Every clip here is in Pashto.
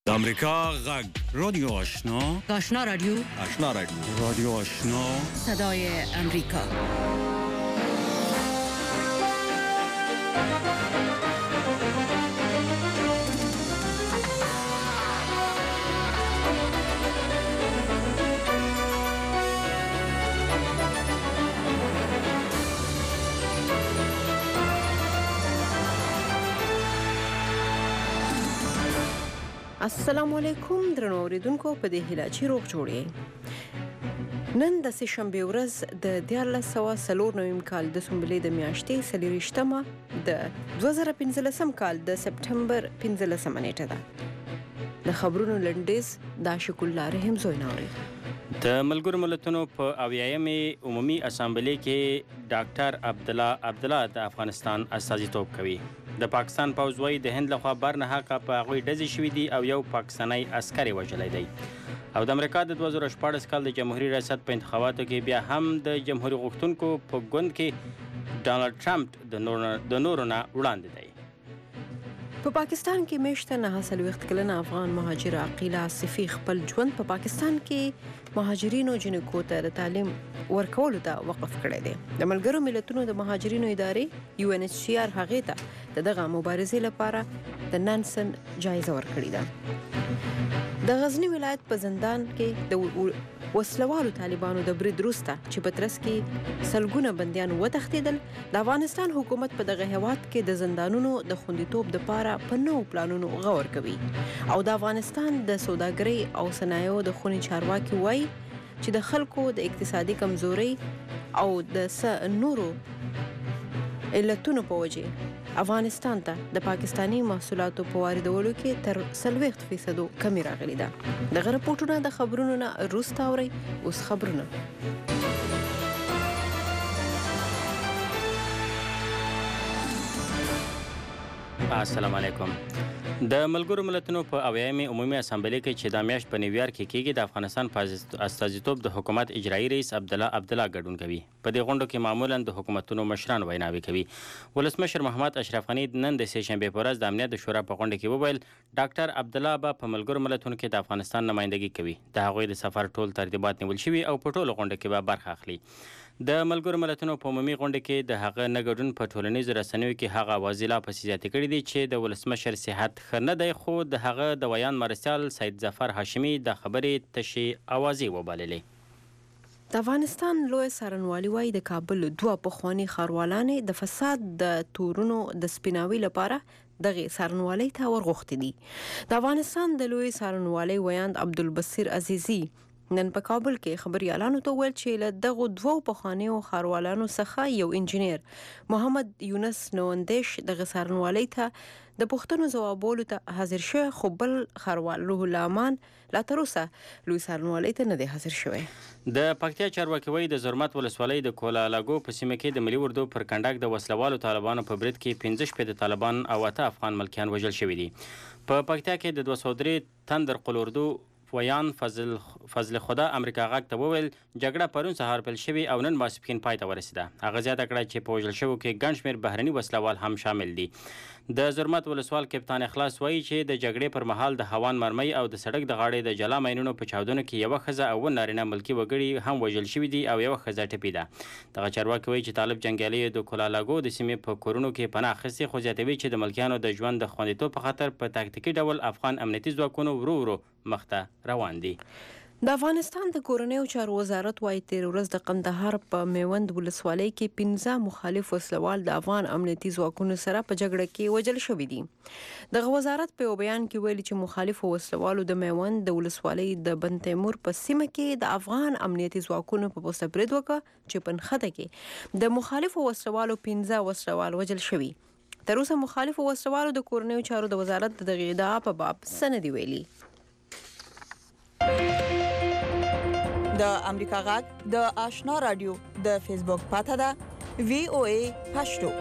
امریکا غږ رادیو آشنا آشنا رادیو رادیو آشنا صدای امریکا. السلام علیکم درنو اوریدونکو، په دې هیله چې روغ جوړ یې. نن د سه شنبې ورځ د 1994 کال د سنبلې د میاشتې 24مه د 2015 کال د سپټمبر 15 نیټه ده. د خبرونو لنډیز د عاشق الله رحیم زویناوري. د ملګرو ملتونو په 80مې عمومي اسامبلې کې ډاکټر عبدالله د افغانستان استازیتوب کوي. د پاکستان پوځ وایي د هند لخوا برنهاقه په هغوی ډزې شوي دي او یو پاکستانی عسکر یې وژلی دی. او د امریکا د 2014 کال د جمهوري ریاست په انتخاباتو کې بیا هم د جمهوري غوښتونکو په ګوند کې ډانلډ ټرمپ د نورو نه وړاندې دی. په پاکستان کې میشته 49 کلنه افغان مهاجر عقیله آصفي خپل ژوند په پاکستان کې مهاجرینو جنکو ته د تعلیم ورکولو ته وقف کړی دی. د ملګرو ملتونو د مهاجرینو ادارې UNHCR هغې ته دغه مبارزې لپاره د نانسن جایزه ورکړې ده. د غزنی ولایت په زندان کې د وسلوالو طالبانو د برید وروسته چې په ترڅ کې سلګونه بندیان وتښتېدل، د افغانستان حکومت په دغه هیواد کې د زندانونو د خوندیتوب دپاره په نوو پلانونو غور کوي. او د افغانستان د سوداګرۍ او صنایعو د خونې چارواکي وایي چې د خلکو د اقتصادي کمزورۍ او د نورو علتونو په وجې افغانستان ته د پاکستانی محصولاتو په واردولو کې تر 40% کمی راغلی ده. دغه رپورټونه د خبرونو نه وروسته اورئ. اوس خبرونه. السلام علیکم. د ملګرو ملتونو په 80مې عمومي اسامبلې کې چې دا میاشت په نیویارک کې کېږي، د افغانستان په استازیتوب د حکومت اجرایي رئیس عبدالله ګډون کوي. په دې غونډو کې معمولا د حکومتونو مشران ویناوې کوي. ولسمشر محمد اشرف غني نن د سه شنبې په ورځ د امنیت د شورا په غونډه کې وویل ډاکټر عبدالله به په ملګرو ملتونو کې د افغانستان نمایندګي کوي. د هغوی د سفر ټول ترتیبات نیول شوي او په ټولو غونډه کې به برخه اخلي. د ملګرو ملتونو په عمومي غونډه کې د هغه نه ګډون په ټولنیزو رسنیو کې هغه اوازې لا پسې زیاتې کړي دي چې د ولسمشر صحت ښه نه دی، خو د هغه د ویان مرستیال سید ظفر هاشمي د خبرې تشې اوازې وبللې. د افغانستان لوی څارنوالي وایي د کابل دوه پخواني ښاروالانې د فساد د تورونو د سپیناوي لپاره دغه څارنوالۍ ته ورغوښتي دي. د افغانستان د لوی څارنوالۍ ویاند عبدالبصیر عزیزي نن په کابل کې خبريالانو ته ویل چې له دغو دوو پخوانیو ښاروالانو څخه یو انجینیر محمد یونس نوندیش دغه څارنوالۍ ته د پوښتنو ځوابولو ته حاضر شوی، خو بل ښاروال روح الله امان لا تر اوسه لوی څارنوالۍ ته نه دی حاضر شوی. د پکتیا چارواکي وایي د زرمت ولسوالۍ د کولالاګو په سیمه کې د ملي اردو پر کنډک د وسلوالو طالبانو په برید کې 15 طالبان او 8 افغان ملکیان وژل شوي دي. په پکتیا کې د 203 تندر قل اردو ویان فضل خدا امریکا غږ ته وویل جګړه پرون سهار پیل شوې او نن ماسپښین پای ته ورسېده. هغه زیاته کړه چې په وژل شوو کې ګڼ شمېر بهرني وسلوال هم شامل دي. د زرمت ولسوال کپتان اخلاص وایي چې د جګړې پر مهال د هوان مرمۍ او د سړک د غاړې د جلا ماینونو په چاودنو کې یوه ښځه او 9 نارینه ملکي وګړي هم وژل شوي دي او یوه ښځه ټپي ده. دغه چارواکي وایي چې طالب جنګیالیو د کولالاګو د سیمې په کورونو کې پناه اخیستې، خو زیاتوي چې د ملکیانو د ژوند د خوندیتوب په خاطر په تاکتیکي ډول افغان امنیتي ځواکونو ورو مخته روان دي. د افغانستان د کورنیو چارو وزارت وایي تیر ورځ د قندهار په میوند ولسوالۍ کې 15 مخالف وسلوال د افغان امنیتي ځواکونو سره په جګړه کې وژل شوي دي. دغه وزارت په یو بیان کې ویلي چې مخالفو وسلوالو د میوند د ولسوالۍ د بن تیمور په سیمه کې د افغان امنیتي ځواکونو په پوسته برید وکړ چې په نښته کې د مخالفو وسلوالو 15 وسلوال وژل شوي. تر اوسه مخالفو وسلوالو د کورنیو چارو د وزارت د دغه ادعا په باب څه نه دي ویلي. د امریکا غږ د آشنا رادیو د فیسبوک پاته ده VOA پښتو.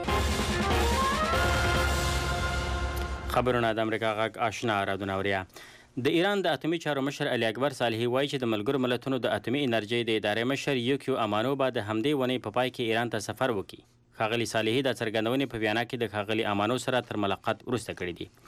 خبرونه د امریکا غږ آشنا رادیو نوریا. د ایران د اتمی چارو مشر علي اکبر صالحي وایي چې د ملګرو ملتونو د اتمی انرژۍ د ادارې مشر یوکیو امانو به د همدې ونې په پای کې ایران ته سفر وکړي. ښاغلي صالحي د څرګندونې په وینا کې د ښاغلي امانو سره تر ملاقات وروسته کړې دي.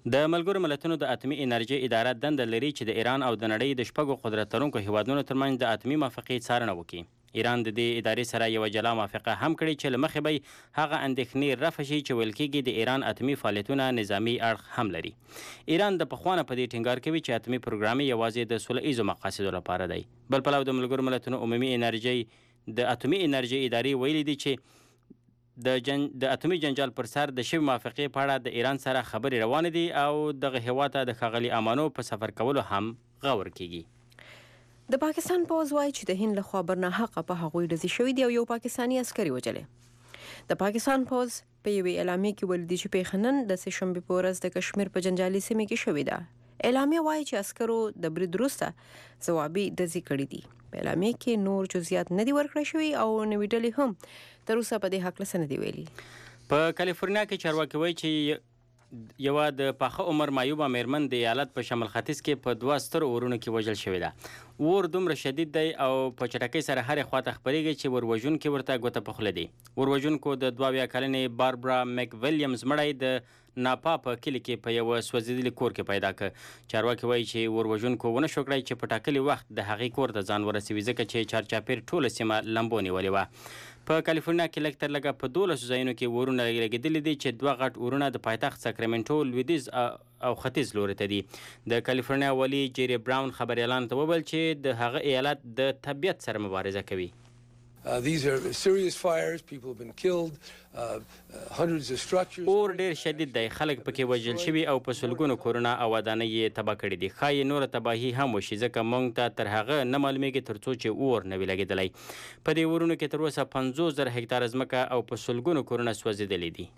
د ملګرو ملتونو د اتمي انرژي اداره دنده لري چې د ایران او د نړۍ د شپږو قدرت لرونکو هیوادونو ترمنځ د اتمي موافقې څارنه وکړي. ایران د دې ادارې سره یوه جلا موافقه هم کړې چې له مخې به هغه اندېښنې رفع شي چې ویل کېږي د ایران اتمي فعالیتونه نظامي اړخ هم لري. ایران د پخوانه په دې ټینګار کوي چې اتمي پروګرام یوازې د سوله ایزو مقاصدو لپاره دی. بل پلو د ملګرو ملتونو عمومي انرژي د اتمي انرژي ادارې ویلي دي چې د اتمي جنجال پر سر د شوې موافقې په اړه د ایران سره خبرې روانې دي او دغه هېواد ته د ښاغلي امانو په سفر کولو هم غور کېږي. د پاکستان پوځ وایي چې د هند لخوا برناحقه په هغوی ډزې شوي دي او یو پاکستاني عسکري وژلی. د پاکستان پوځ په یوې اعلامیې کې ویلي دي چې پیښه نن د سهشنبې په ورځ د کشمیر په جنجالي سیمې کې شوې ده. اعلامیه وایي چې عسکرو د برید وروسته ځوابي ډزې کړي دي. په اعلامیه کې نور جزئیات نه دي ورکړی شوي او نوې ډلې هم تر اوسه په دې هکله څه نه دي ویلي. په کالیفورنیا کې چارواکي وایي چې یوه د پاخه عمر معیوبه میرمن د ایالت په شمال ختیځ کې په 2 سترو اورونو کې وژل شوې ده. اور دومره شدید دی او په چټکۍ سره هرې خواته خپرېږي چې وروژونکي ورته ګوته په خوله دي. وروژونکو د 22 کلنې باربرا میک ویلیمز مړی د ناپا په کلي کې په یوه سوځېدلي کور کې پیدا کړ. چارواکي وایي چې وروژونکو ونه شو کړی چې په ټاکلي وخت د هغې کور ته ځان ورسوي ځکه چې چارچاپېر ټوله سیمه لمبو نیولې وه. په کالیفورنیا کې لږ تر لږه په 12 ځایونو کې اورونه لګېدلي دي چې 2 غټ اورونه د پایتخت ساکرامنټو لویدیځ او ختیځ لوري ته دي. د کالیفورنیا والي جیری براون خبریالانو ته وویل چې د هغه ایالت د طبیعت سره مبارزه کوي. These are serious fires. People have been killed. Hundreds of structures. اور ډیر شدید دی. خلک پکې وژل شوي او په سلګونو کورونه او ودانۍ یې تباه کړي دي. ښایي نوره تباهي هم وشي ځکه موږ ته تر هغه نه معلومیږي تر څو چې اور نه وي لګېدلی. په دې اورونو کې تر اوسه 50,000 هکتاره ځمکه او په سلګونو کورونه سوځېدلي دي.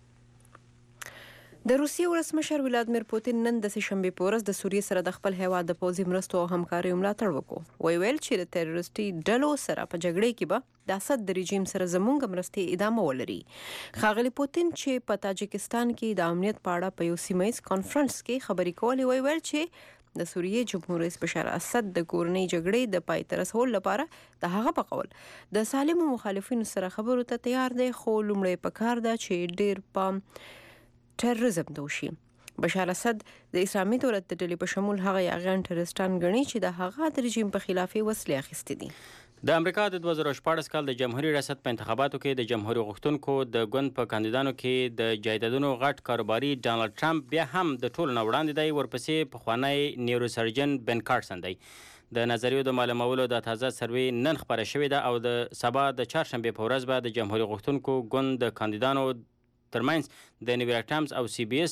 د روسیې ولسمشر ولادیمیر پوتین نن د سهشنبې په ورځ د سوریې سره د خپل هیواد د پوځي مرستو او همکاریو ملاتړ وکړو. ویل چې د تروریستي ډلو سره په جګړې کې به د اسد د رژیم سره زموږ مرستې ادامه ولري. ښاغلي پوتین چې په تاجکستان کې د امنیت په اړه په یو سیمه ییز کانفرنس کې خبرې کولې ویل چې د سوریې جمهور رئیس بشار اسد د کورنۍ جګړې د پای ته رسولو لپاره د هغه په قول د سالمو مخالفینو سره خبرو ته تیار دی خو لومړی پکار ده چې ډیر پام ټیرریزم ته وشي. بشار اسد د اسلامي دولت د ډلې په شمول هغه یاغیان ټیرریسټان ګڼي چې د هغه د رژیم په خلاف وسلې اخیستې دي. د امریکا د 2014 کال د جمهوریت ریاست په انتخاباتو کې د جمهوریت غوښتونکو د ګوند په کاندیدانو کې د جایدادونو غټ کاروباري ډانلډ ټرمپ بیا هم د ټولو نه وړاندې دی. ورپسې پخوانی نیوروسرجن بن کارسن دی. د نظریو د معلومولو د تازه سروې نن خپره شوې ده او د سبا د چهارشنبې په ورځ به د جمهوریت غوښتونکو ګوند د کاندیدانو ترمنځ د نیویارک ټایمز او سی بی اس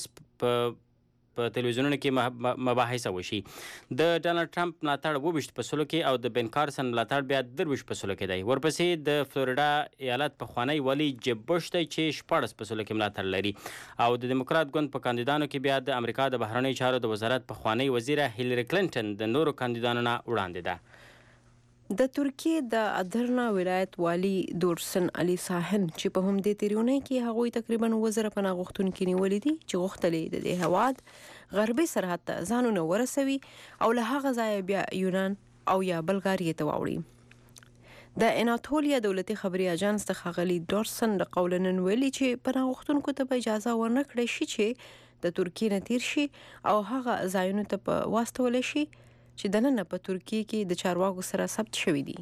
په تلویزیونونو کې مباحثه وشي. د ډانلډ ټرمپ ملاتړ 22% کې او د بن کارسن ملاتړ بیا 23% کې دی. ورپسې د فلوریډا ایالت پخوانی والي جیب بوش دی چې 14% کې ملاتړ لري او د دیموکرات ګوند په کاندیدانو کې بیا د امریکا د بهرنیو چارو د وزارت پخوانی وزیره هیلری کلینټن د نورو کاندیدانو نه وړاندې ده. د ترکیې د ادرنا ولایت والی دورسن علي ساحن چې په همدې تیرونی کې هغوی تقریبا 1000 پناه غوښتونکي نیولي دي چې غوښتل د دې هواد غربي سرحد ته ځانونه ورسوي او له هغه ځایه بیا یونان او یا بلغاریې ته واوړي. د اناتولیا دولتي خبري اژانس د ښاغلي دورسن د قول نن ویلي چې پناه غوښتونکو ته به اجازه ورنه کړی شي چې د ترکیې نه تیر شي او هغه ځایونو ته په واستول شي چې د نن په ترکیې کې د چارواکو سره ثبت شوي دي.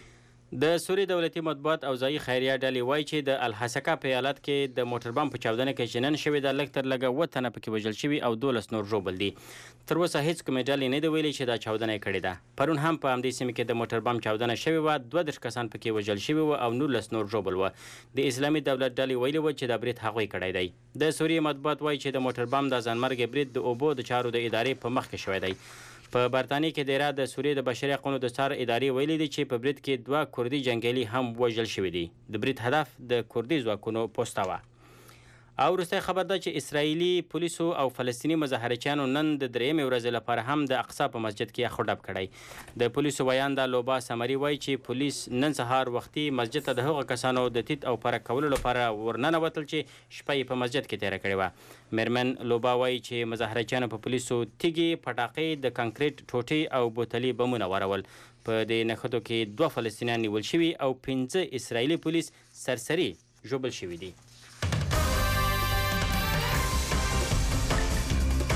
د سوریې دولتي مطبوعات او ځایي خیریه ډلې وایي چې د الحسکه په ایالت کې د موټر بم په چاودنه کې چې نن شوې ده لږ تر لږه 7 تنه پکې وژل شوي او 12 نور ژوبل دي. تر اوسه هیڅ کومې ډلې نه دي ویلي چې دا چاودنه یې کړې ده. پرون هم په همدې سیمه کې د موټر بم چاودنه شوې وه. 32 کسان پکې وژل شوي وو او 19 نور ژوبل وو. د اسلامي دولت ډلې ویلي وو چې دا برید هغوی کړی دی. د سوریې مطبوعات وایي چې د موټر بم د ځانمرګ برید د اوبو د چارو د ادارې په مخ کې شوی دی. په برتانیې کې دیره د سوریې د بشري حقونو د څار ادارې ویلي دي چې په برید کې 2 کردي جنګیالي هم وژل شوي دي. د برید هدف د کردي ځواکونو پوسته وه. او وروستی خبر ده چې اسرائیلي پولیسو او فلسطیني مظاهرچیانو نن د 3مې ورځې لپاره هم د اقصی په مسجد کې اخو ډب کړی. د پولیسو ویانده لوبا سمري وایي چې پولیس نن سهار وختي مسجد ته د هغو کسانو د تیت او پرک کولو لپاره ورننوتل چې شپه یې په مسجد کې تیره کړې وه. میرمن لوبا وایي چې مظاهرچیانو په پولیسو تیږې، پټاقې، د کانکریټ ټوټې او بوتلي بمونه ورول. په دې نښتو کې 2 فلسطینیان نیول شوي او 15 اسرائیلي پولیس سرسري ژوبل شوي دي.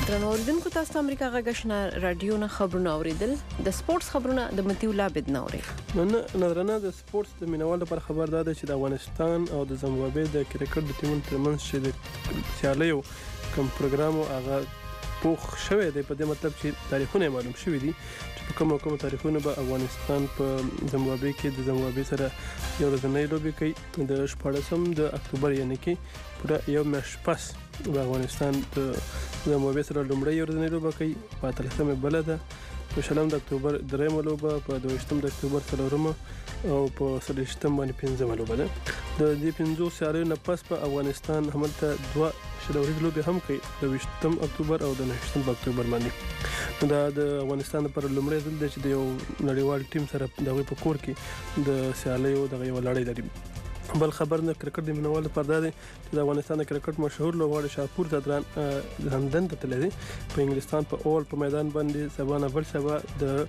درنو اوریدونکو تاسو ته امریکا غږ آشنا رادیو نه خبرونه اوریدل د سپورتس خبرونه د متیو لابد نه اوري نظرانه د سپورتس د مینوالو پر خبر ده چې د افغانستان او د زیمبابوې د کرکټ د ټیمونو ترمنځ چې د سیالیو کوم پروګرام او هغه پوخ شوی دی په دې مطلب چې تاریخونه معلوم شوی دي چې کوم تاریخونه به افغانستان په زیمبابوې کې د زیمبابوې سره یو ورځنۍ لوبي کوي د 14 د اکتوبر یعنی کې پوره یو میاشت پس د افغانستان د زیمبابوې سره لومړی ورځنۍ لوبه کوي په 13 بل ده په 14 د اکتوبر درېمه لوبه په 22 د اکتوبر څلورمه او په 30 باندې پنځمه لوبه ده د دې پنځو سیالیو نه پس په افغانستان هملته دوه شلوري لوبي هم کوي د 20 اکتوبر او د 19 اکتوبر باندې د افغانستان پر لومړی ځل د چې یو نړیوال ټیم سره دغه په کور کې د سیالیو دغه یو لړۍ لري بل خبر نه کرکټ د مینوالو پر ده چې د افغانستان د کرکټ مشهور لوبغاړي شاپور زدران لندن ته تللی په انګلستان په اول په میدان باندې سبا نه بل سبا د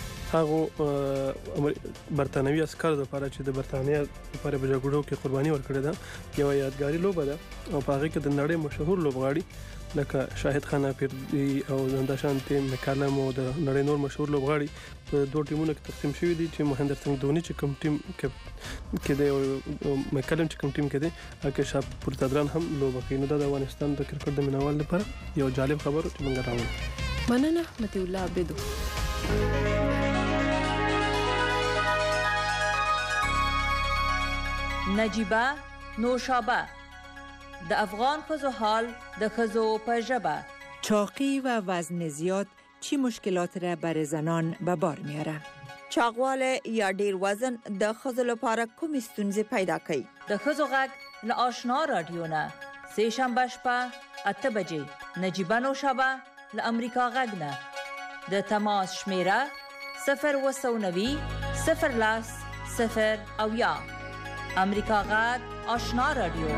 هغه برتانوي عسكر لپاره چې د برتانیا لپاره په جګړو کې قرباني ورکړه ده یو یادګاري لوبه ده او په هغه کې د نړۍ مشهور لوبغاړي لکه شاهد خان افریدي او زنداشانتي مکالم او د نړۍ نور مشهور لوبغاړي په دوه ټیمونو کې تقسیم شوی دي چې مهندر سنگ دونی چې کوم ټیم کې دی او مکالم چې کوم ټیم کې دی هغه شاپور زدران هم لوبه کوي نو د افغانستان د کرکټ د مینوال لپاره یو جالب خبر چې موږ راوړو مننه متیو لابد نجیبه نوشابه د افغان ښځو حال د ښځو په ژبه چاقی و وزن زیاد چی مشکلات را بر زنان به بار میاره؟ چاقواله یا ډیر وزن د ښځو لپاره کوم ستونزې پیدا کوي؟ د ښځو غږ له آشنا رادیو نه سه شنبه شپه 8 بجې نجیبه نوشابه له امریکا غږ نه د تماس شمیره 090 010 0 او یا امریکا غږ آشنا رادیو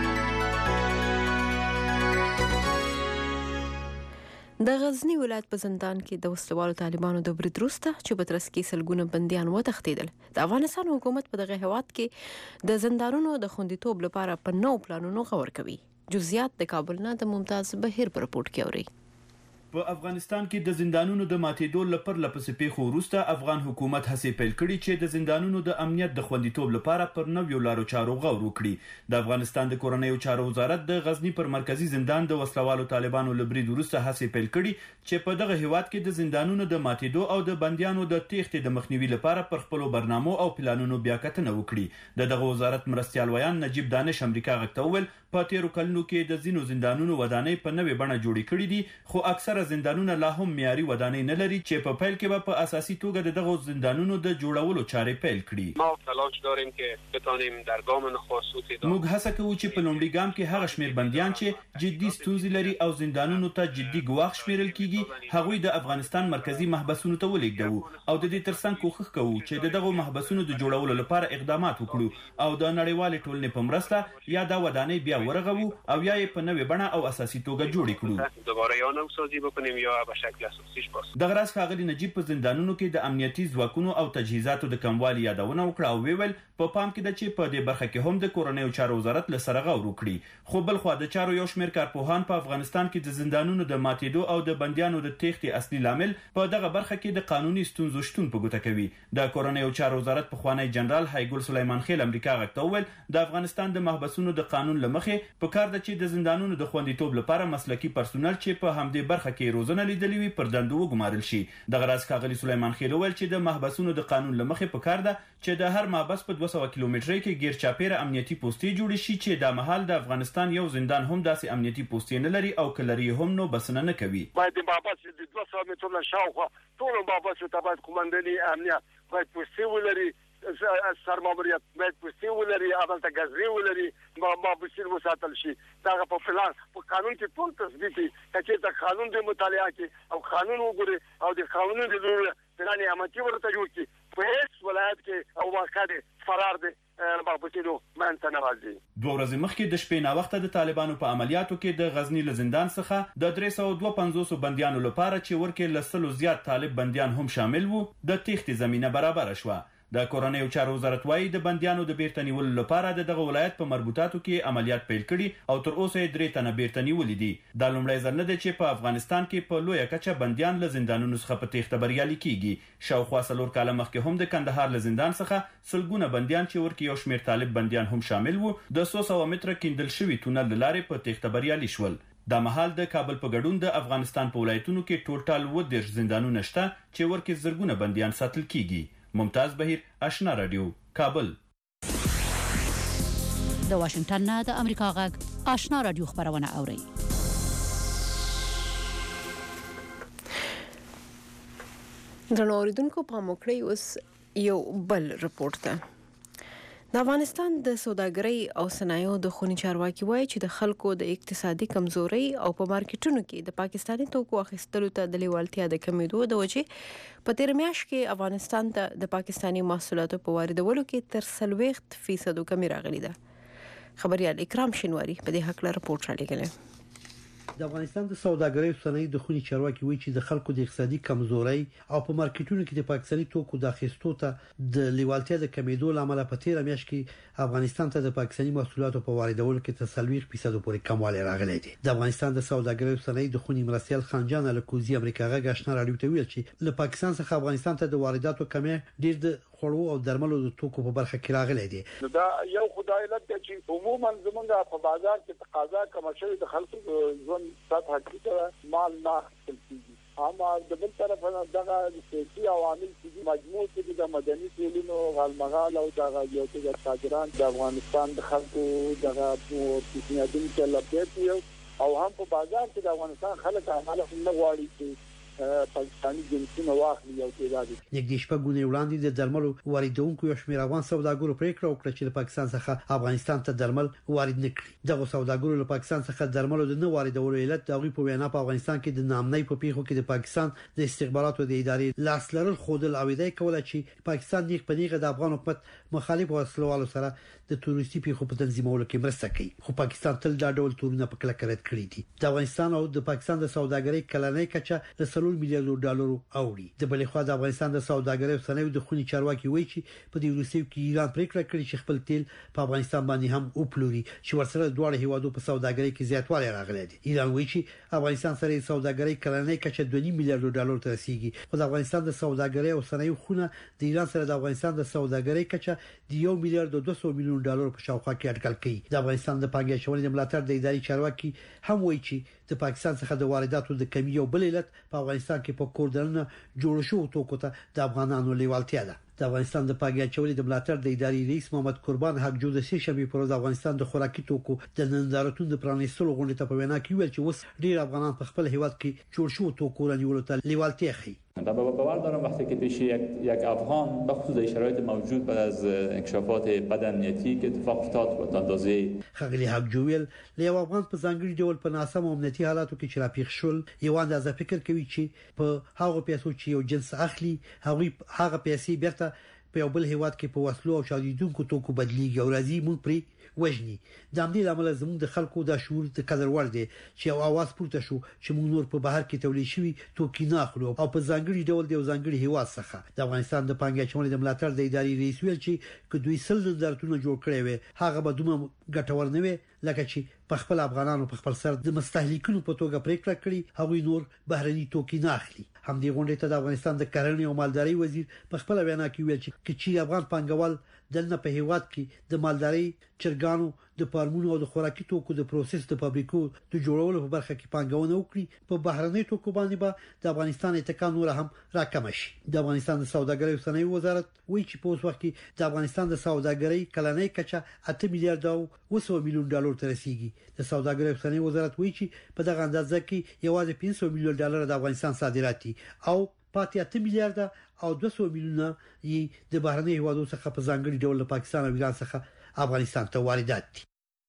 د غزنی ولایت په زندان کې د وسلوالو طالبانو د برید وروسته چې په ترڅ کې سلګونه بنديان وتښتیدل د افغانستان حکومت په دغه هیواد کې د زندانونو د خوندیتوب لپاره په نو پلانونو غور کوي جزئیات د کابل نه د ممتاز بهیر په رپورت کې اوري په افغانستان کې د زندانونو د ماتېدو لپاره لپسې پیښو وروسته افغان حکومت هڅې پیل کړي چې د زندانونو د امنیت د خوندیتوب لپاره پر نویو لارو چارو غور وکړي د افغانستان د کورنیو چارو وزارت د غزنی پر مرکزی زندان د وسلوالو طالبانو لبرید وروسته هڅې پیل کړي چې په دغه هیواد کې د زندانونو د ماتېدو او د بنديانو د تېښتې د مخنیوي لپاره پر خپل برنامو او پلانونو بیا کتنه وکړي دغه وزارت مرستيال ویان نجیب دانش امریکا غږ ویل په تیرو کلونو کې د زینو زندانونو ودانۍ په نوې بڼه جوړې کړې دي خو اکثره زندانونه لا هم معیاري ودانۍ نه لري چې په پیل کې په اساسي توګه دغه زندانونو د جوړولو چارې پیل کړي ما تلاش داریم که بتانیم در گام نخست موږ هڅه کوو چې په لومړي ګام کې هغه شمیر بنديان چې جدي ستونزې لري او زندانونو ته جدي ګواښ شمیرل کیږي هغوی د افغانستان مرکزی محبسونو ته ولېږدو او د دې ترڅنګ کوښښ کوو چې دغه محبسونو د جوړولو لپاره اقدامات وکړو او د نړیوال ټولنې په مرسته یا د ودانۍ بیا ورغوو او یا په نوې بڼه او اساسي توګه جوړ کړو دوباره یا نوسازی بکنیم یا به شکل اساسیش بس د غراس ښاغلي نجیب په زندانونو کې د امنیتي ځواکونو او تجهیزاتو د کموالي یادونه وکړه او ویل په پام کې د چې په دې برخه کې هم د کورنیو چارو وزارت له سره غور وکړي خو بل خو د چارو یو شمېر کارپوهان په افغانستان کې د زندانونو د ماتېدو او د بنديانو د تېښتې اصلي لامل په دغه برخه کې د قانوني ستونزو شتون په ګوته کوي د کورنیو چارو وزارت په خوانی جنرال هایګل سلیمان خیل امریکا غږ ویل د افغانستان د محبسونو د قانون لمخې په کار د چې د زندانونو د خوندیتوب لپاره مسلکي پرسونل چې په همدې برخه کې روزنه لیدلې وي پر دندو وګمارل شي د غراس ښاغلي سلیمان خیل ویل چې د محبسونو د قانون لمخې په کار ده چې د هر محبس په 200 کیلومترۍ کې غیر چاپیره امنیتي پوسټې جوړې شي چې د محل د افغانستان یو زندان هم داسې امنیتي پوسټې نه لري او کلري هم نو بسنه نه کوي باید د محبس د 200 مترو شاوخوا ټول محبس ته باید قومنداني امنیت باید پوسټې ولري سرماموریت باید پوسټې ولري عملته غزري ولري محبسین وساتل شي دا په پلان په قانون کې ټول تثبیت چې د قانون د مطالعه کې او قانون وګوري او د قانون د پلان عملي ورته جوړ کړي په هیڅ ولایت کې او واقع فرار دي محبسینو منځ نه راځي 2 ورځې مخکې د شپې نا وخت د طالبانو په عملیاتو کې د غزنی له زندان څخه د 352 بنديانو لپاره چې ورکه لسلو زیات طالب بنديان هم شامل وو د تېښتې زمينه برابر شوه د کورنیو چارو وزارت وايي د بندیانو د بیرته نیولو لپاره دغه ولایت په مربوطاتو کې عملیات پیل کړي او تر اوسه 3 تنه بیرته نیولي دي. دا لومړی ځل نه دی چې په افغانستان کې په لویه کچه بندیان له زندانونو څخه په تېښته بریالي کیږي. شاوخوا 4 کاله مخکې هم د کندهار له زندان څخه سلګونه بندیان چې ورکې یو شمېر طالب بندیان هم شامل وو د 100 متره کیندل شوي تونل لارې په تېښته بریالي شول. دا مهال د کابل په ګډون د افغانستان په ولایتونو کې ټوټال 10 زندانونه شته چې ورکې زرګونه بندیان ساتل کیږي. ممتاز بهیر، آشنا رادیو، کابل. د واشنگټن نه د امریکا غږ آشنا رادیو خبرونه اوري. درنو اوریدونکو پام وکړئ اوس یو بل رپورت ته. د افغانستان د سوداګرۍ او صنایعو د خونی چارواکي وایي چې د خلکو د اقتصادي کمزوري او په مارکیټونو کې د پاکستاني توکو اخیستلو ته د لیوالتیا د کمیدو د وجې په تیر میاشت کې افغانستان ته د پاکستاني محصولاتو په واردولو کې تر 40% کمی راغلی ده. خبريال اکرام شینواری په دې حق له رپورت را لګلې. د افغانستان د سوداګرۍ او صنایعو د خونی چارواکي وایي چې د خلکو د اقتصادي کمزوري او په مارکیټونو کې د پاکستاني توکو د اخیستو ته د لیوالتیا د کمیدو لامل په تیر میاشت کې افغانستان ته د پاکستاني محصولاتو په واردولو کې تر 40% پورې کموالی راغلی دی. د افغانستان د سوداګرۍ او صنایعو د خونی مرستیال خانجان الکوزي امریکا غږ آشنا رادیو ته ویل چې له پاکستان څخه افغانستان ته د وارداتو کمی ډیر د خوړو او درملو د توکو په برخه کې راغلی دی. دا یو خدای علت دی چې عموما زمونږ په بازار کې تقاضا کم شوی د خلکو ژوند سطح کې مال نه حاصل کیږي. اما د بل طرف نه دغه سیاسي عوامل چې مجموع کې د مدني ټولنو غالمغال او دغه یو څه تاجران د افغانستان د خلکو دغه بنیادین کې لپاره او هم په بازار کې د افغانستان خلک عمله نه غواړي چې پاکستاني جنسونه واخلي او تعداد نږدې شپږونه وړاندې د درملو واردونکو یو شمېر افغان سوداګرو پریکړه وکړه چې له پاکستان څخه افغانستان ته درمل وارد نه کړي. دغه سوداګرو له پاکستان څخه درملو د نه واردولو علت د هغوی په وینا په افغانستان کې د نامنۍ په پیښو کې د پاکستان د استخباراتو د ادارې لاس لرل خودل او د کوله چې پاکستان نیغ په نیغه د افغان حکومت مخالف وسلوالو سره د تروریستي پیښو په تنظیمولو کې مرسته کوي. خو پاکستان تل دا ډول تورونه په کلکه رد کړی دي. د افغانستان او د پاکستان د سوداګرۍ کلنۍ کچه د $100 میلیارډ اوړي. د بلې خوا د افغانستان د سوداګرۍ او صنایعو د خونی چارواکي وایي چې په دې وروستیو کې ایران پریکړه کړې چې خپل تیل په افغانستان باندې هم وپلوري چې ورسره دواړه هیوادو په سوداګرۍ کې زیاتوالی راغلی دی. ایران وایي چې افغانستان سره د سوداګرۍ کلنۍ کچه $2 میلیارډ ته رسیدي. خو د افغانستان د سوداګرۍ او صنایعو خونه د ایران سره د افغانستان د سوداګرۍ کچه د $1 میلیارډ 200 میلیون په شاوخوا کې اټکل کوي. د افغانستان د پانګې اچونې د ملاتړ د اداري چارواکي هم وایي چې د پاکستان څخه د وارداتو د کمی او بل علت په افغانستان کې په کوردنه جوړ شو توکو ته د افغانانو لیوالتیا ده. د افغانستان د پاګیا چولې د ملاتړ د اداري رئیس محمد قربان حق جو د سې شنبه پر ورځ افغانستان د خوراکي توکو د نندارتون د پرانیستلو غونډې ته په وینا کې ویل چې اوس ډیر افغانان په خپل هیواد کې جوړ شو توکو رانیولو ته لیوالتیا ښیي. و باور دارم وقتی که پیش یک افغان به خصوص در شرایط موجود بعد از انکشافات بد امنیتی که اتفاق افتاد به اندازه خغلی حق جویل له افغان په ځانګړي ډول په ناسم امنیتي حالاتو کې چې راپیښ شول یو اندازه فکر کوي چې په هغه پیسو چې یو جنس اخلي هغه پیسې بیرته په یو بل هیواد کې په وسلو او شادیدونکو توکو بدلیږي او راځي مونږ پرې وژني. د همدې لامل زموږ د خلکو د شعور د قدر وړ دی چې یو आवाज پورته شو چې موږ نور په بهر کې تولید شوی توکي نه اخلو او په ځانګړي ډول د ځانګړي هیواد څخه. د افغانستان د پانګې اچونې د ملاتړ د اداري رئیس ویل چې کدوې سل درتونه جوړ کړي وي هغه به دومره ګټور نه وي لکه چې په خپل افغانانو په خپل سر د مستهلکونو په توګه پریکړه کړې هغوی نور بهرني توکي نه اخلي. همدې غونډې ته د افغانستان د کرنې او مالدارۍ وزیر په خپل وینا کې ویل چې افغان پانګوال دلته په هیواد کې د مالدارۍ چرګانو د فارمونو او د خوراکي توکو د پروسس د فابریکو د جوړولو په برخه کې پانګونه وکړي په بهرنۍ توکو باندې به د افغانستان اتکا نور هم راکم شي. د افغانستان د سوداګرۍ او صنایعو وزارت وایي چې په اوس وخت کې د افغانستان د سوداګرۍ کلنۍ کچه $8 میلیارډ میلیون ته رسیدي. د سوداګرۍ او صنایعو وزارت وایي چې په دغه اندازه کې یوازې $500 میلیون د افغانستان صادرات دي او پاتې $8 میلیارډ او 200 میلیونه یې د بهرنۍ هیوادو څخه په ځانګړي ډول د پاکستان او ایران څخه افغانستان ته واردات دي.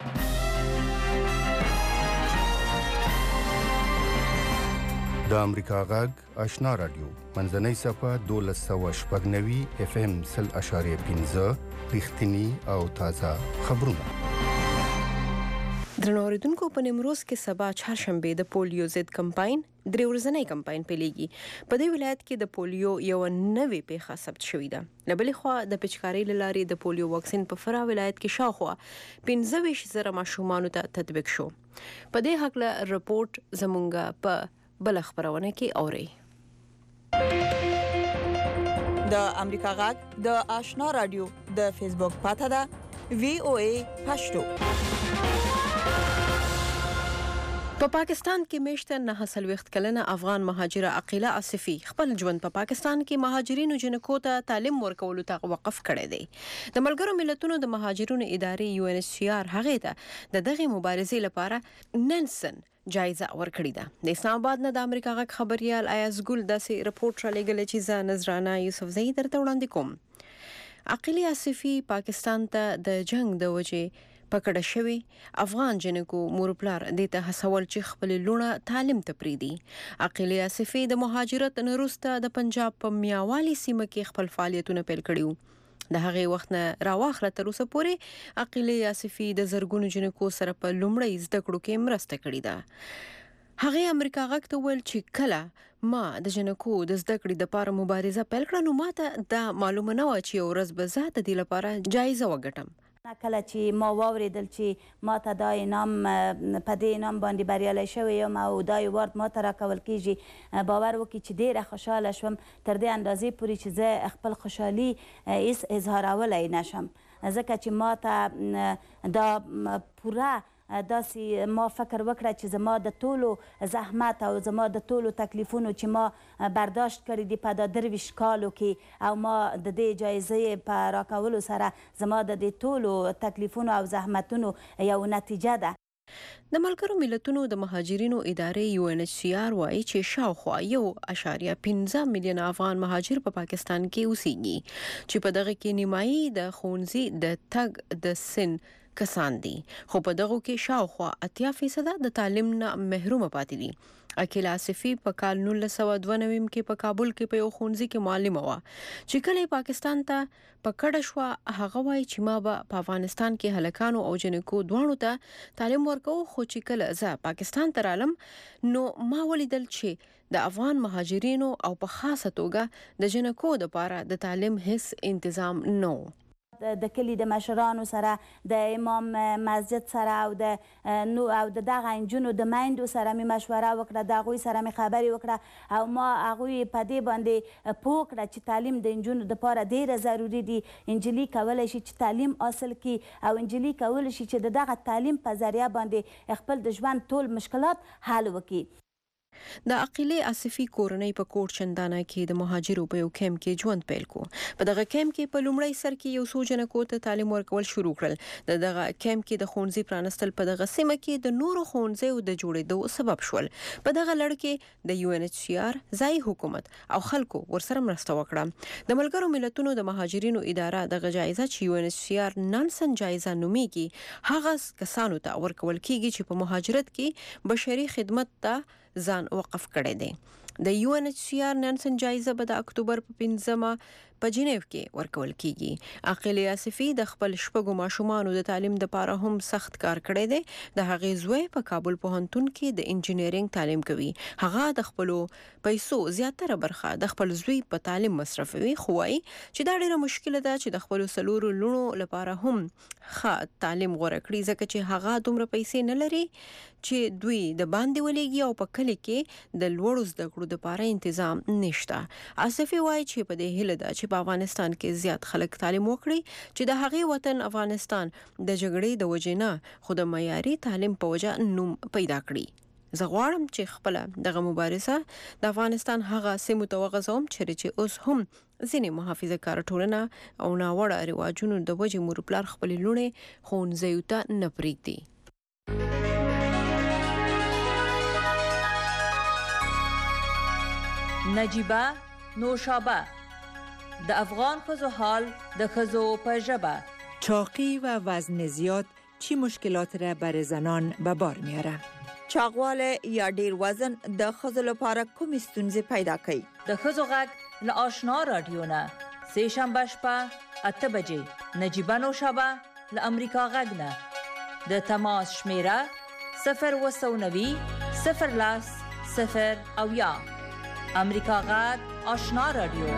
د امریکا غږ آشنا رادیو منځنۍ صفه 1290 FM 0.5 رښتینی او تازه خبرونه. درنو اوریدونکو په نیمروز کې سبا چهارشنبه د پولیو ضد کمپاین درې ورځنی کمپاین پیلېږي. په دې ولایت کې د پولیو یو نوې پیښه ثبت شوې ده. له بلې خوا د پچکارۍ له لارې د پولیو واکسین په فراه ولایت کې شاوخوا 15,000 ماشومانو ته تطبیق شو. په دې هکله رپورټ زمونږه په بل خبرونه کې اوري. د امریکا غږ د آشنا رادیو د فیسبوک پاته ده VOA پښتو. په پاکستان کې میشته 49 کلنه افغان مهاجره عقیله آصفی خپل ژوند په پاکستان کې مهاجرینو جنکو ته تعلیم ورکولو ته وقف کړی دی. د ملګرو ملتونو د مهاجرینو ادارې UNHCR هغه ته د دغه مبارزې لپاره ننسن جایزه ورکړې ده. د اسلام آباد نه د امریکا غږ خبريال ایاز ګل داسې رپورټ را لګل چې ز نظرانه یوسف زئی درته وړاندې کوم. عقیله آصفی پاکستان ته د جنگ د وجې پکړه شوی افغان جنکو مور پلار د ته هڅول چې خپل لونه تعلیم ته پریدي. عقیله آصفی د مهاجرت نورسته د پنجاب په میاوالی سیمه کې خپل فعالیتونه پیل کړیو. د هغه وخت نه راواخله تر اوسه پورې عقیله آصفی د زرګونو جنکو سره په لومړی زده کړو کې مرسته کړې ده. هغه امریکا غږ ته ویل چې کله ما د جنکو د زده کړې د لپاره مبارزه پیل کړه نو ماته دا معلومه نه و چې ورځ به زه د دې لپاره جایزه وګټم. کله چې ما واوریدل چې ما ته دا انعام په دې انعام باندې بریالی شوی یم او دا ایوارد ما ته راکول کیږي باور وکړي چې ډیره خوشحاله شوم تر دې اندازې پورې چې زه خپل خوشحالي هیڅ اظهارولی نشم ځکه چې ما ته دا پوره داسې ما فکر وکړه چې زما د ټولو زحمت او زما د ټولو تکلیفونو چې ما برداشت کړي دي په دا 23 کالو کې او ما د دې جایزې په راکولو سره زما د دې ټولو تکلیفونو او زحمتونو یو نتیجه ده. د ملګرو ملتونو د مهاجرینو ادارې UNHCR وایي چې شاوخوا 1.15 میلیون افغان مهاجر په پاکستان کې اوسېږي چې په دغه کې نیمایي د ښوونځي د تګ د سن کسان دي خو په دغه کې شاوخوا 80% د تعلیم نه محروم پاتې دي. عقیله آصفی په کال 1992 کې په کابل کې په یو ښوونځي کې معلمه وه چې کله پاکستان ته په کډه شوه هغه وایي چې ما به په افغانستان کې هلکانو او جنکو دواړو ته تعلیم ورکوه خو چې کله زه پاکستان ته رالم نو ما ولیدل چې د افغان مهاجرینو او په خاصه توګه د جنکو لپاره د تعلیم هیڅ تنظیم نه و. د کلی د مشرانو سره د امام مسجد سره او د دغه انجونو د میندو سره می مشوره وکړه د هغوی سره می خبرې وکړه او ما هغوی په دې باندې پوه کړه چې تعلیم د انجونو دپاره ډیره ضروري دي. انجلۍ کولی شي چې تعلیم حاصل کړي او انجلۍ کولی شي چې د دغه تعلیم په ذریعه باندې خپل د ژوند ټول مشکلات حل وکړي. د عقیله آصفی کورنۍ په کوټ چندانه کې د مهاجرو په یو کیمپ کې ژوند پیل کو. په دغه کیمپ کې په لومړی سر کې یو څو جنکو ته تعلیم ورکول شروع کړل. دغه کیمپ کې د ښوونځي پرانستل په دغه سیمه کې د نورو ښوونځیو د جوړېدو سبب شول. په دغه لړ کې د UNHCR ځایي حکومت او خلکو ورسره مرسته وکړه. د ملګرو ملتونو د مهاجرینو اداره دغه جایزه چې UNHCR نانسن جایزه نومیږي هغه کسانو ته ورکول کیږي چې په مهاجرت کې بشري خدمت ته ځان وقف کړی دی. د UNHCR نانسن جایزه به د اکتوبر په 15 په جنیو کې ورکول کیږي. عقیله آصفی د خپل شپږو ماشومانو د تعلیم لپاره هم سخت کار کړی دی. د هغې زوی په کابل پوهنتون کې د انجینرینګ تعلیم کوي. هغه د خپل پیسو زیاتره برخه د خپل زوی په تعلیم مصرفوي خو وايي چې دا ډیره مشکله ده چې د خپل سلورو لونو لپاره هم ښه تعلیم غوړه کړي ځکه چې هغه دومره پیسې نه لري چې دوی د باندې ولېږي او په کلی کې د لوړو زده کړو لپاره تنظیم نشته. آصفی وايي چې په دې هیله ده چې په افغانستان کې زیات خلک تعلیم وکړي چې د هغې وطن افغانستان د جګړې د وجې نه خو د معیاري تعلیم په وجه نوم پیدا کړي. زه غواړم چې خپل دغه مبارزه د افغانستان هغه سیمو ته وغځوم چې اوس هم ځینې محافظه کار ټولنه او ناوړه رواجونو د وجې مور پلار خپل لونې ښوونځیو ته نه پرېږدي. نجیبه نوشابه د افغان ښځو حال د ښځو په ژبه. چاقی و وزن زیاد چی مشکلات را بر زنان به بار میاره؟ چاغواله یا ډیر وزن د ښځو لپاره کومې ستونزې پیدا کوي؟ د ښځو غږ له آشنا رادیو نه سه شنبه شپه 8 بجې. نجیبه نوشابه له امریکا غږ نه د تماس شمیره 090 010 0 امریکا غږ آشنا رادیو.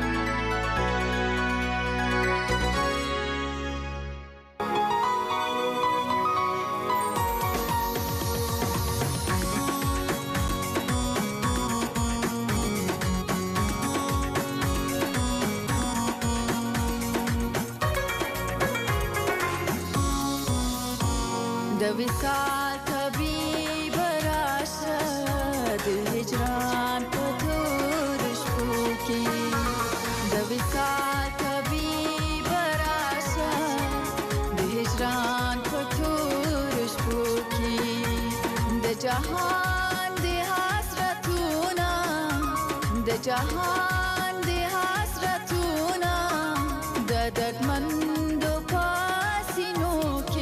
د وصال طبیب راشه د هجران په تور شپو کې د وصال طبیب راشه د هجران په تور شپو کې د جهان د حسرتونه د جهان د حسرتونه د دردمندو پاسینو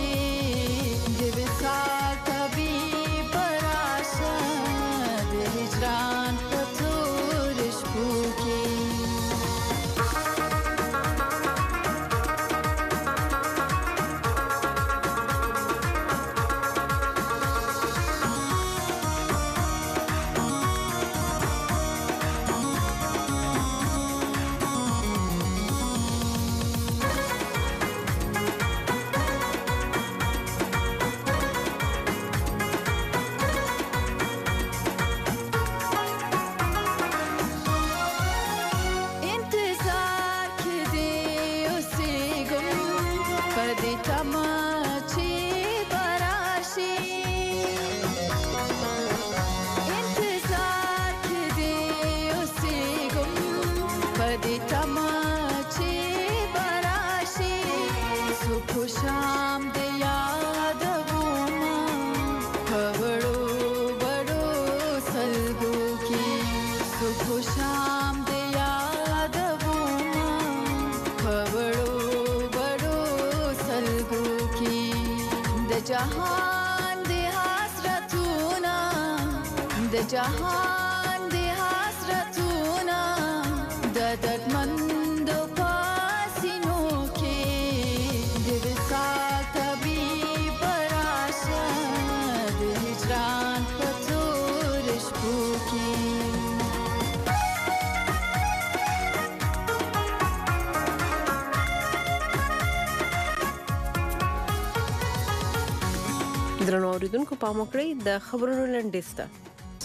جهان د حسرتونه د جهان د حسرتونه د دردمندو پاسینو کې د وصال طبیب راشه د هجران په تور شپو کې. درنو اوریدونکو پام وکړئ د خبرونو لنډیز ته.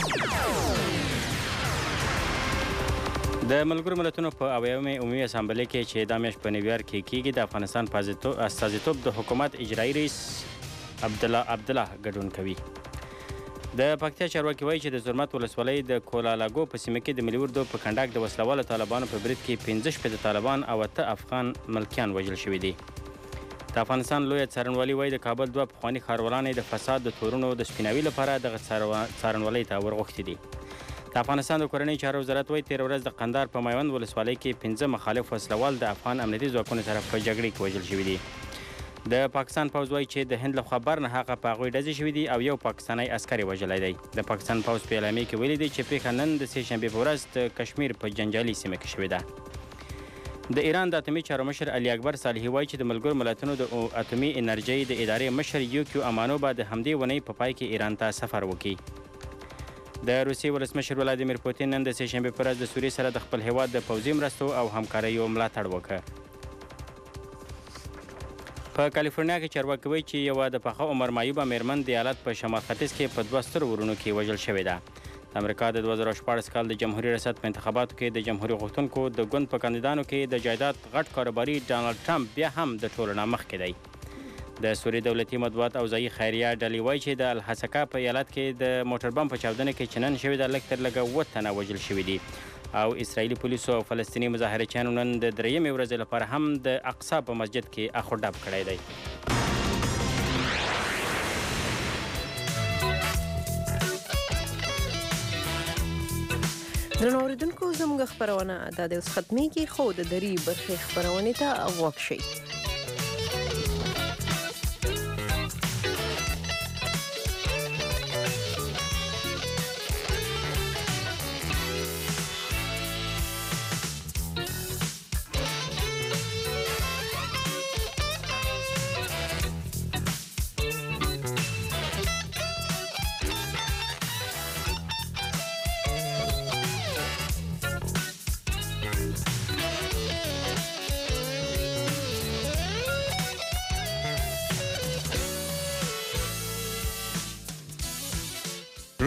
د ملګرو ملتونو په 80مې عمومي اسامبلې کې چې دا میاشت په نیویارک کې کیږي د افغانستان په استازیتوب د حکومت اجرایي رئیس عبدالله ګډون کوي. د پکتیا چارواکي وایي چې د زرمت ولسوالۍ د کولالاګو په سیمه کې د ملي اردو په کنډاک د وسلوالو طالبانو په برید کې 15 شپېته طالبان او 8 افغان ملکیان وژل شوي دي. د افغانستان لویه څارنوالي وایي د کابل 2 پخواني ښاروالان د فساد د تورونو د سپیناوي لپاره دغه څارنوالۍ ته ورغوښتي دي. د افغانستان د کورنۍ چارو وزارت وایي تېره ورځ د قندهار په میوند ولسوالۍ کې 15 مخالف وسلوال د افغان امنیتي ځواکونو سره په جګړې کې وژل شوي دي. د پاکستان پوځ وایي چې د هند له خوا برنهغه په هغوی ډزې شوي دي او یو پاکستانی عسکر وژلی دی. د پاکستان پوځ په اعلامیه کې ویلي دی چې پیښه نن د سې شنبې په ورځ د کشمیر په جنجالي سیمه کې شوې ده. د ایران د اتمي چارو مشر علي اکبر صالحي وایي چې د ملګرو ملتونو د اتمي انرژۍ د ادارې مشر یوکیو امانو به د همدې ونې په پای کې ایران ته سفر وکړي. د روسیې ولسمشر ولادیمیر پوتین نن د سې شنبې په ورځ د سوریې سره د خپل هیواد د پوځي مرستو او همکاریو ملاتړ وکړ. په کالیفورنیا کې چارواکي وایي چې یوه د پخه عمر معیوبه میرمن د ایالت په شمال ختیځ کې په 2 سترو ورونو کې وژل شوې ده. د امریکا د 2014 کال د جمهوریت ریاست په انتخاباتو کې د جمهوریت غوښتونکو د ګوند په کاندیدانو کې د جایداد غټ کاروباري ډانلډ ټرمپ بیا هم د ټولو نه مخکې دی. د سوریې دولتي مطبوعات او ځایي خیریه ډلې وایي چې د الحسکه په ایالت کې د موټر بم په چاودنه کې چې نن شوې ده لږ تر لږه 7 تنه وژل شوي دي او اسرائیلي پولیسو او فلسطیني مظاهرچیانو نن د 3مې ورځې لپاره هم د اقصی په مسجد کې اخ و ډب کړی دی. درنو اوریدونکو زموږ خپرونه دا د اوس ختمیږي خو د درې برخې خپرونې ته غوږ شئ.